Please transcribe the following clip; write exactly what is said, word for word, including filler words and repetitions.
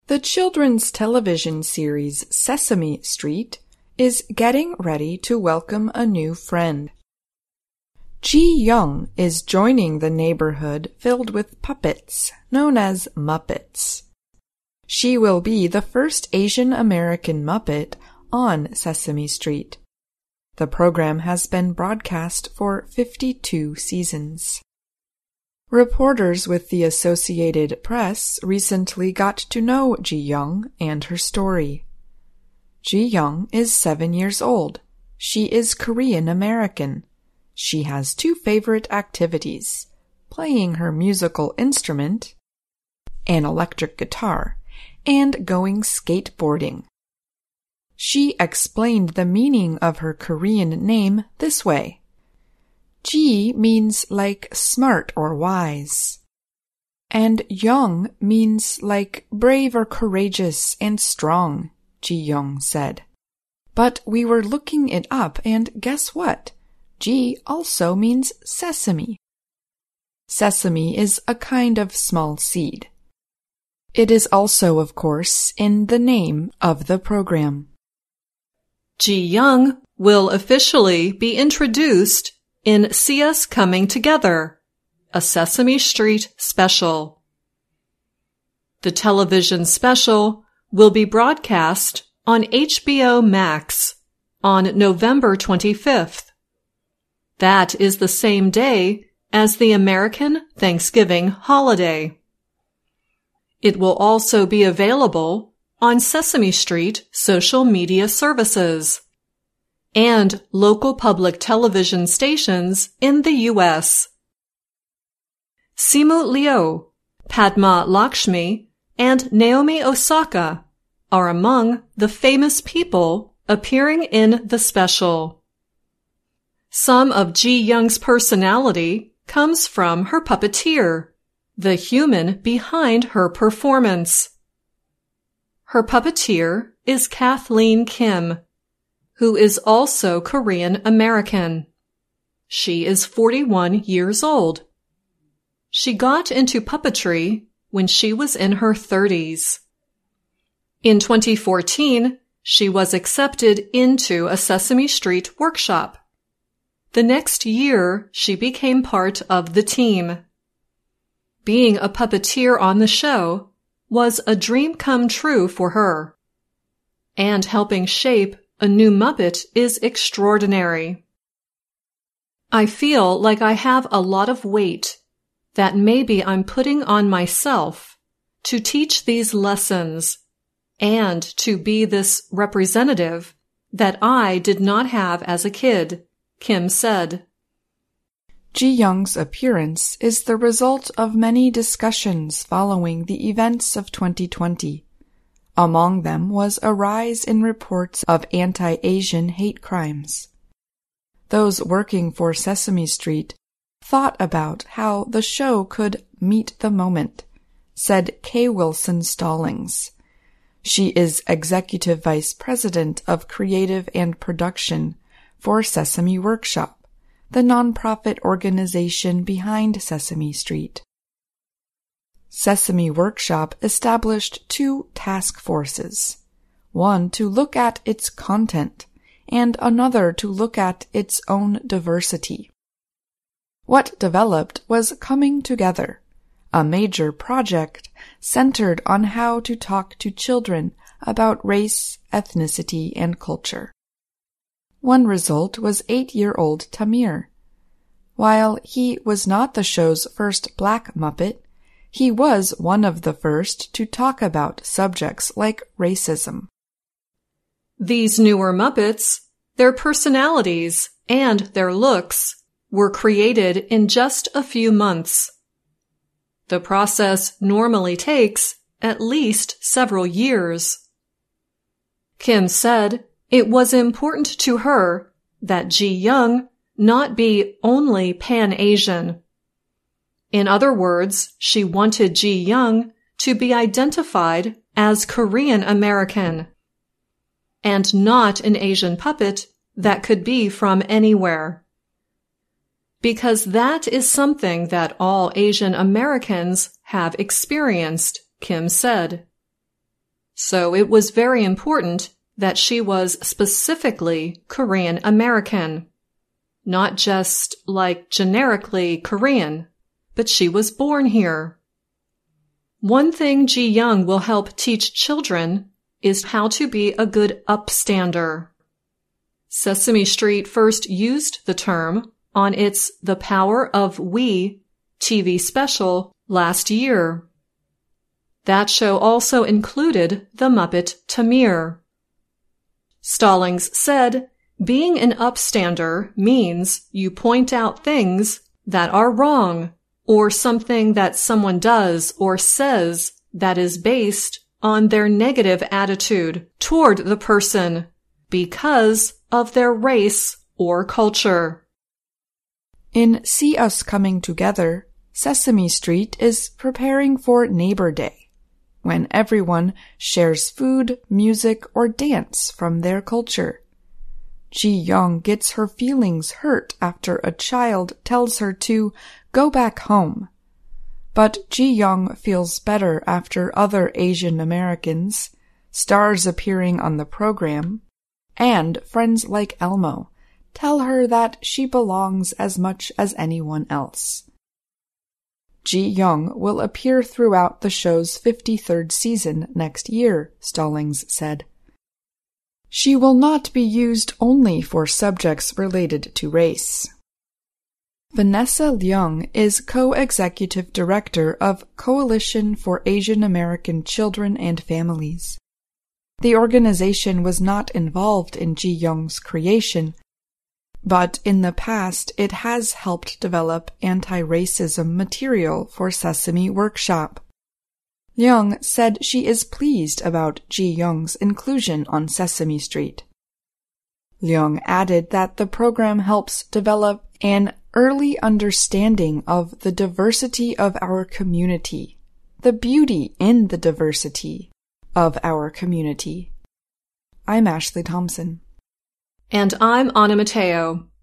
The children's television series Sesame Street is getting ready to welcome a new friend. Ji-young is joining the neighborhood filled with puppets, known as Muppets. She will be the first Asian American Muppet on Sesame Street. The program has been broadcast for fifty-two seasons. Reporters with the Associated Press recently got to know Ji-young and her story. Ji-young is seven years old. She is Korean American. She has two favorite activities: playing her musical instrument, an electric guitar, and going skateboarding. She explained the meaning of her Korean name this way. Ji means like smart or wise, and young means like brave or courageous and strong, Ji-young said. But we were looking it up, and guess what? Ji also means sesame. Sesame is a kind of small seed. It is also, of course, in the name of the program. Ji-young will officially be introduced in See Us Coming Together, a Sesame Street special. The television special will be broadcast on H B O Max on November twenty-fifth. That is the same day as the American Thanksgiving holiday. It will also be available on Sesame Street social media services and local public television stations in the U S Simu Liu, Padma Lakshmi, and Naomi Osaka are among the famous people appearing in the special. Some of Ji-young's personality comes from her puppeteer, the human behind her performance. Her puppeteer is Kathleen Kim, who is also Korean American. She is forty-one years old. She got into puppetry when she was in her thirties. In twenty fourteen, she was accepted into a Sesame Street workshop. The next year, she became part of the team. Being a puppeteer on the show was a dream come true for her, and helping shape a new Muppet is extraordinary. I feel like I have a lot of weight that maybe I'm putting on myself to teach these lessons and to be this representative that I did not have as a kid, Kim said. Ji-young's appearance is the result of many discussions following the events of twenty twenty. Among them was a rise in reports of anti-Asian hate crimes. Those working for Sesame Street thought about how the show could meet the moment, said Kay Wilson Stallings. She is Executive Vice President of Creative and Production for Sesame Workshop, the nonprofit organization behind Sesame Street. Sesame Workshop established two task forces, one to look at its content and another to look at its own diversity. What developed was Coming Together, a major project centered on how to talk to children about race, ethnicity, and culture. One result was eight-year-old Tamir. While he was not the show's first black Muppet, he was one of the first to talk about subjects like racism. These newer Muppets, their personalities, and their looks were created in just a few months. The process normally takes at least several years. Kim said it was important to her that Ji-young not be only Pan-Asian. In other words, she wanted Ji-young to be identified as Korean American, and not an Asian puppet that could be from anywhere. Because that is something that all Asian Americans have experienced, Kim said. So it was very important that she was specifically Korean American. Not just like generically Korean, but she was born here. One thing Ji Young will help teach children is how to be a good upstander. Sesame Street first used the term on its The Power of We T V special last year. That show also included the Muppet Tamir. Stallings said, being an upstander means you point out things that are wrong, or something that someone does or says that is based on their negative attitude toward the person because of their race or culture. In See Us Coming Together, Sesame Street is preparing for Neighbor Day, when everyone shares food, music, or dance from their culture. Ji Young gets her feelings hurt after a child tells her to go back home. But Ji Young feels better after other Asian Americans, stars appearing on the program, and friends like Elmo tell her that she belongs as much as anyone else. Ji Young will appear throughout the show's fifty-third season next year, Stallings said. She will not be used only for subjects related to race. Vanessa Leung is co-executive director of Coalition for Asian American Children and Families. The organization was not involved in Ji Young's creation, but in the past it has helped develop anti-racism material for Sesame Workshop. Leung said she is pleased about Ji Young's inclusion on Sesame Street. Leung added that the program helps develop an early understanding of the diversity of our community, the beauty in the diversity of our community. I'm Ashley Thompson. And I'm Anna Mateo.